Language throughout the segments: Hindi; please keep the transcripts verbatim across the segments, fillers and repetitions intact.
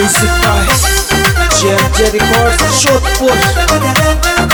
Music by J records Jodhpur.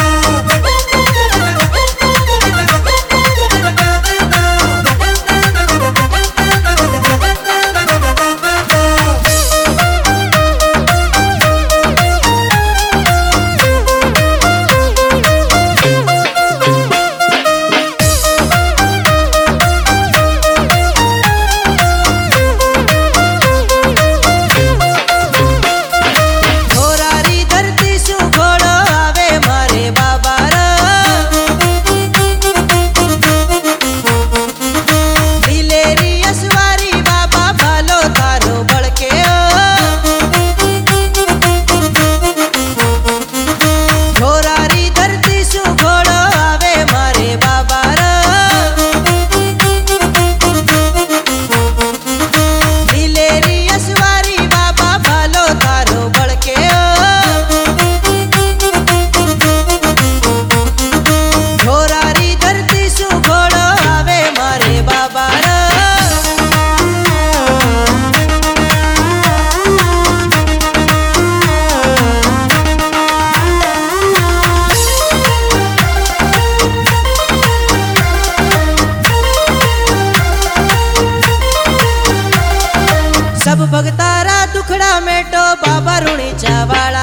सब भगतारा दुखड़ा मेटो बाबा रुणी चावाड़ा।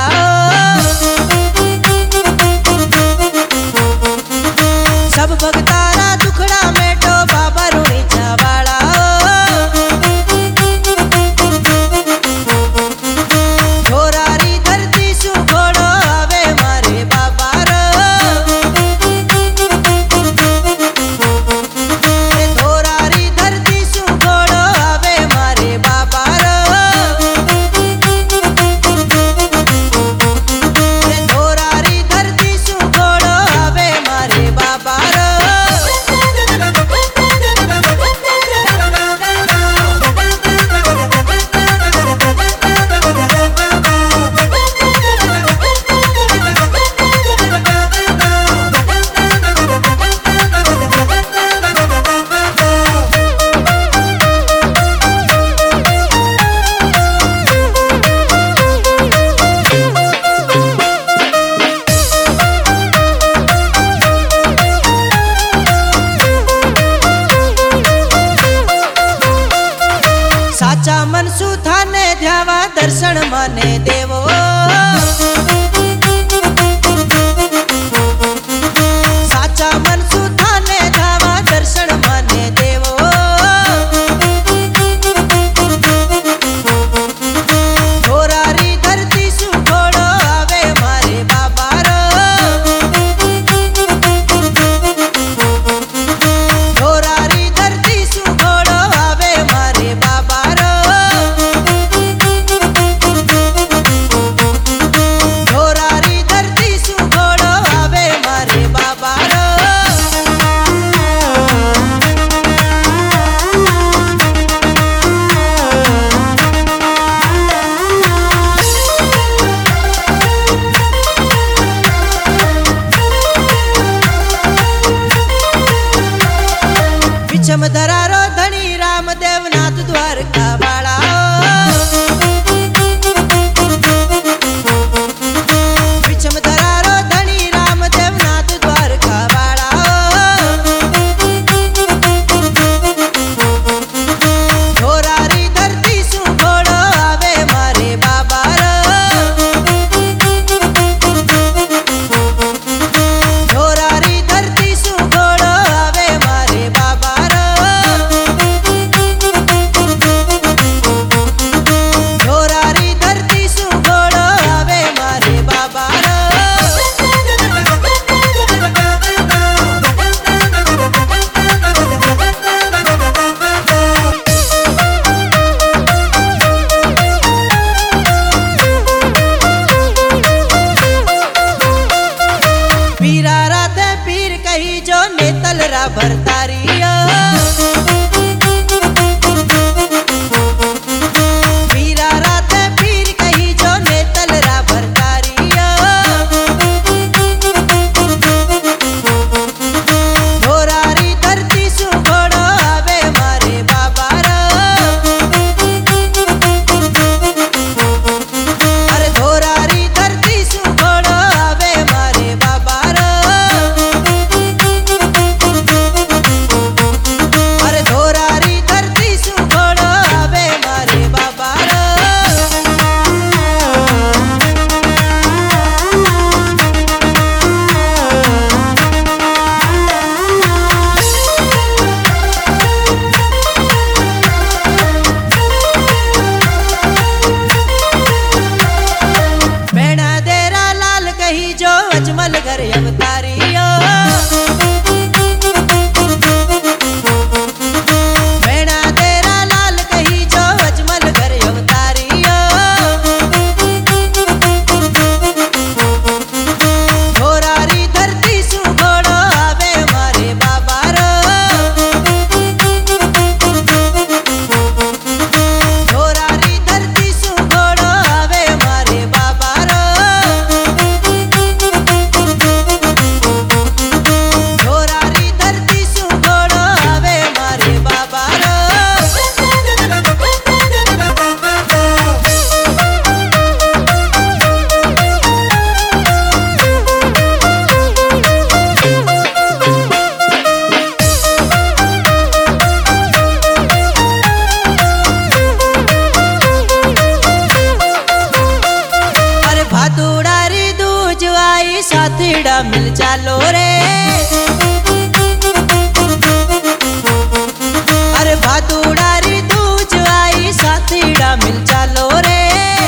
सब भगतारा दुखड़ा मेटो बाबा रुणी चावाड़ा। घोरारी धरती सु घोड़ो आवे मारे बाबा रो। घोरारी धरती सु घोड़ो आवे मारे बाबा। साचा मन सुथाने ध्यावा दर्शन माने देवो। साचा मन सुथाने ध्यावा दर्शन माने देवो। घोरारी धरती सु घोड़ो आवे मारे बाबा रो। घोरारी धरती सु घोड़ो आवे मारे बाबा। घोरारी धरती सु घोड़ो आवे मारे बाबा रो। विषम धरारो धनी रामदेव नाथ द्वारका वाला। विषम धरारो धनी रामदेव नाथ द्वारका वाला। घोरारी धरती सु घोड़ो आवे मारे बाबा रो। घोरारी धरती सु घोड़ो आवे मारे बाबा रो। साथीड़ा मिल चालो रे। अरे भादुड़ारी दूज आई साथीड़ा मिल चालो रे।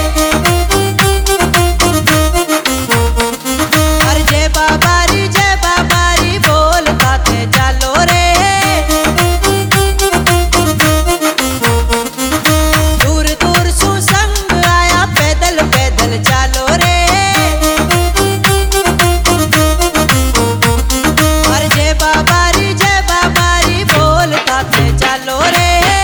अरे जय बाबारी जय बाबारी बोल खाते चालो रे। दूर दूर सु संग आया पैदल पैदल चालो रे। अरे जय बाबारी जय बाबारी बोल खाते चालो रे।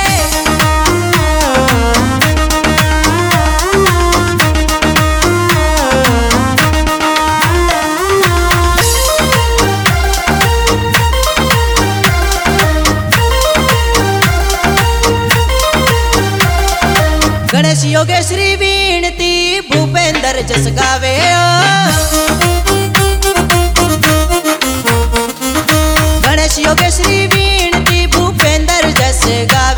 गणेश योगेश्वरी वीणती भूपेंद्र जस गावे गणेश योगेश्वरी वीणती भूपेंद्र जस गावे।